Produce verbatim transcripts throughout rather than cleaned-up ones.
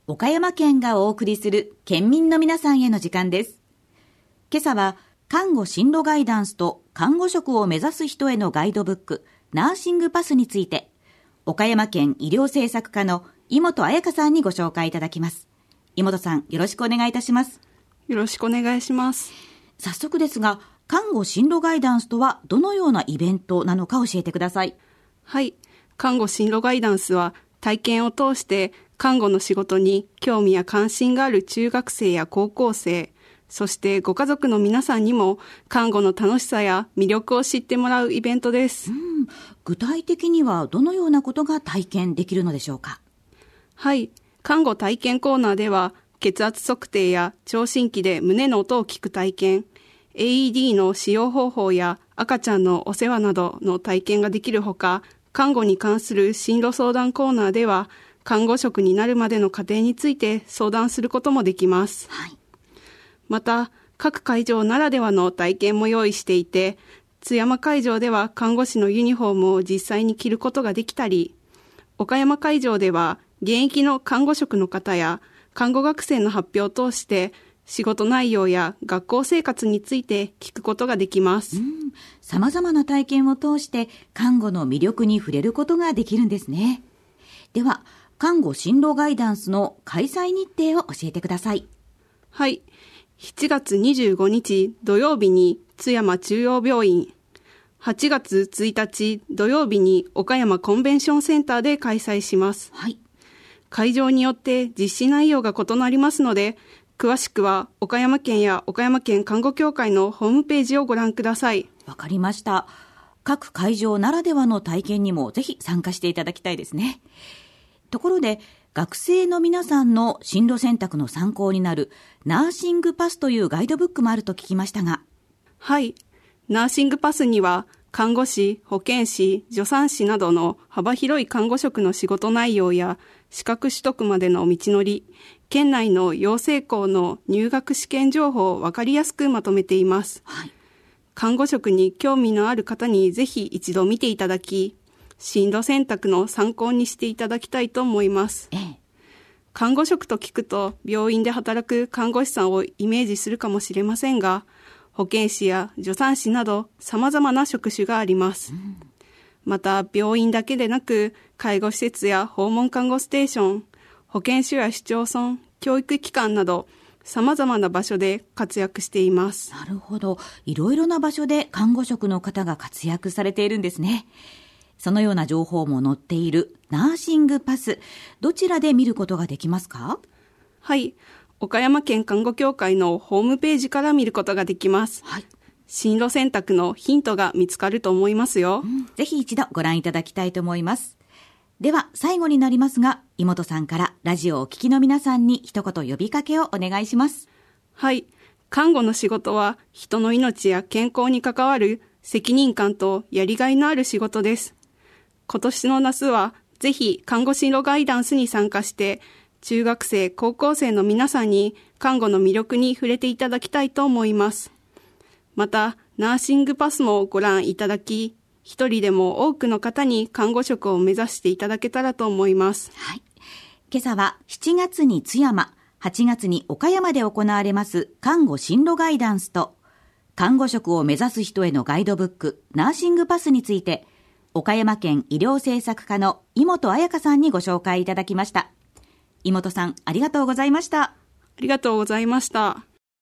岡山県がお送りする県民の皆さんへの時間です。今朝は看護進路ガイダンスと看護職を目指す人へのガイドブックナーシングパスについて、岡山県医療政策課の井本彩香さんにご紹介いただきます。井本さん、よろしくお願いいたします。 よろしくお願いします。 早速ですが、看護進路ガイダンスとはどのようなイベントなのか教えてください。 はい、看護進路ガイダンスは体験を通して看護の仕事に興味や関心がある中学生や高校生、そしてご家族の皆さんにも看護の楽しさや魅力を知ってもらうイベントです。 うん、具体的にはどのようなことが体験できるのでしょうか。 はい、看護体験コーナーでは血圧測定や聴診器で胸の音を聞く体験、エーイーディー の使用方法や赤ちゃんのお世話などの体験ができるほか、看護に関する進路相談コーナーでは看護職になるまでの過程について相談することもできます。 はい、 また各会場ならではの体験も用意していて、津山会場では看護師のユニフォームを実際に着ることができたり、岡山会場では現役の看護職の方や看護学生の発表を通して仕事内容や学校生活について聞くことができます。 うん、様々な体験を通して看護の魅力に触れることができるんですね。では、看護進路ガイダンスの開催日程を教えてください。 はい、しちがつにじゅうごにち土曜日に津山中央病院、はちがつついたち土曜日に岡山コンベンションセンターで開催します。 はい、 会場によって実施内容が異なりますので、詳しくは岡山県や岡山県看護協会のホームページをご覧ください。 わかりました。各会場ならではの体験にもぜひ参加していただきたいですね。ところで、学生の皆さんの進路選択の参考になるナーシングパスというガイドブックもあると聞きましたが。 はい、ナーシングパスには看護師、保健師、助産師などの幅広い看護職の仕事内容や資格取得までの道のり、県内の養成校の入学試験情報を分かりやすくまとめています。 はい、 看護職に興味のある方にぜひ一度見ていただき、進路選択の参考にしていただきたいと思います。 ええ、 看護職と聞くと病院で働く看護師さんをイメージするかもしれませんが、保健師や助産師など様々な職種があります。うん、また病院だけでなく介護施設や訪問看護ステーション、保健所や市町村、教育機関など様々な場所で活躍しています。 なるほど。いろいろな場所で看護職の方が活躍されているんですね。そのような情報も載っているナーシングパス、どちらで見ることができますか？ はい、岡山県看護協会のホームページから見ることができます。 はい、 進路選択のヒントが見つかると思いますよ。 うん、ぜひ一度ご覧いただきたいと思います。では最後になりますが、井本さんからラジオをお聞きの皆さんに一言呼びかけをお願いします。 はい、看護の仕事は人の命や健康に関わる責任感とやりがいのある仕事です。今年の夏はぜひ看護進路ガイダンスに参加して中学生、高校生の皆さんに看護の魅力に触れていただきたいと思います。またナーシングパスもご覧いただき、一人でも多くの方に看護職を目指していただけたらと思います。 はい、今朝はしちがつに津山、はちがつに岡山で行われます看護進路ガイダンスと看護職を目指す人へのガイドブックナーシングパスについて、岡山県医療政策課の井本彩香さんにご紹介いただきました。井本さん、ありがとうございました。 ありがとうございました。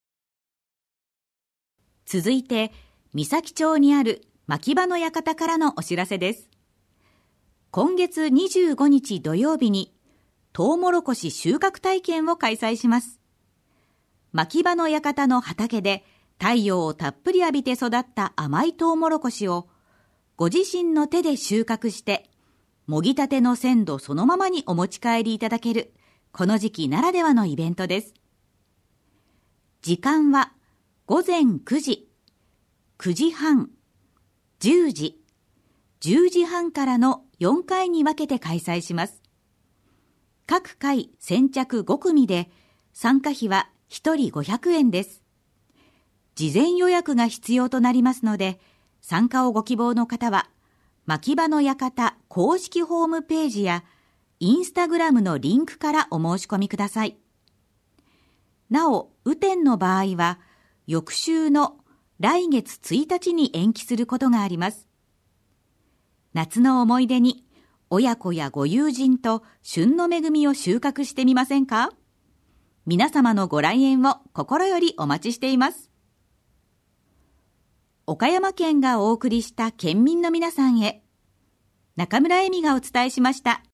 続いて、三崎町にある牧場の館からのお知らせです。今月にじゅうごにち土曜日にトウモロコシ収穫体験を開催します。牧場の館の畑で太陽をたっぷり浴びて育った甘いトウモロコシをご自身の手で収穫してもぎたての鮮度そのままにお持ち帰りいただけるこの時期ならではのイベントです。時間はごぜんくじ、くじはん、じゅうじ、じゅうじはんからのよんかいに分けて開催します。各回先着ごくみで参加費はひとりごひゃくえんです。事前予約が必要となりますので、参加をご希望の方は牧場の館公式ホームページやインスタグラムのリンクからお申し込みください。なお、雨天の場合は、翌週の来月ついたちに延期することがあります。夏の思い出に、親子やご友人と旬の恵みを収穫してみませんか？皆様のご来園を心よりお待ちしています。岡山県がお送りした県民の皆さんへ、中村恵美がお伝えしました。